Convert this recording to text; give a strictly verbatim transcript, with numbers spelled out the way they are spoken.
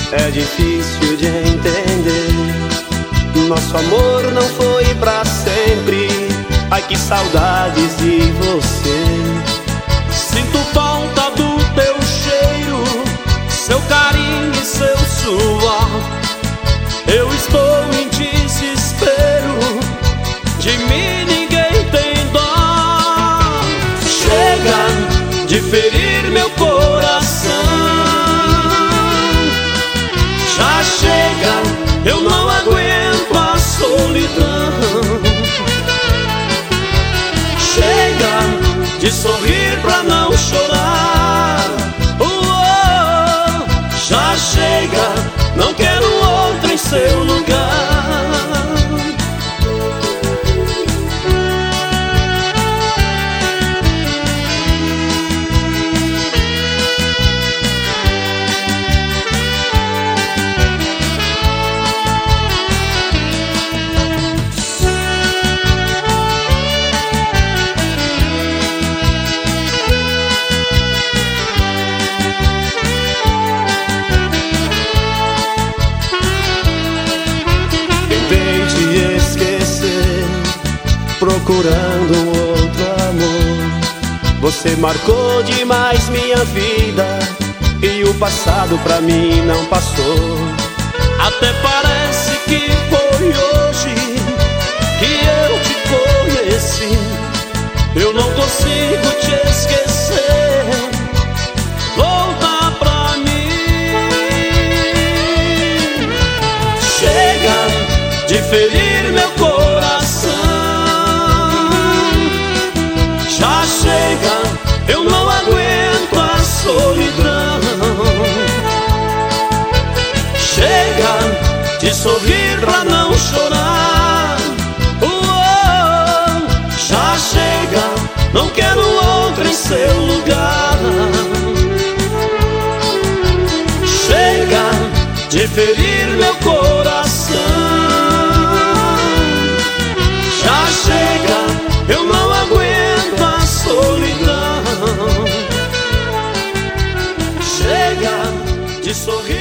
É difícil de entender. Nosso amor não foi pra sempre. Ai, que saudades de você. Sinto falta do teu cheiro, seu carinho e seu suor. Eu estou em desespero, de mim ninguém tem dó. Chega de ferir meu coração, já chega, eu não aguento a solidão. Chega de sorrir pra não chorar. Oh, oh, já chega, não quero outro em seu lugar. Procurando um outro amor. Você marcou demais minha vida, e o passado pra mim não passou. Até parece que foi hoje que eu te conheci. Eu não consigo te esquecer. Volta pra mim. Chega de ferir meu coração. Já chega, eu não aguento a solidão. Chega de sorrir pra não chorar. Oh, oh, já chega, não quero outro em seu lugar. Chega de ferir meu coração. Já chega, eu não aguento a solidão. Chega de sorrir.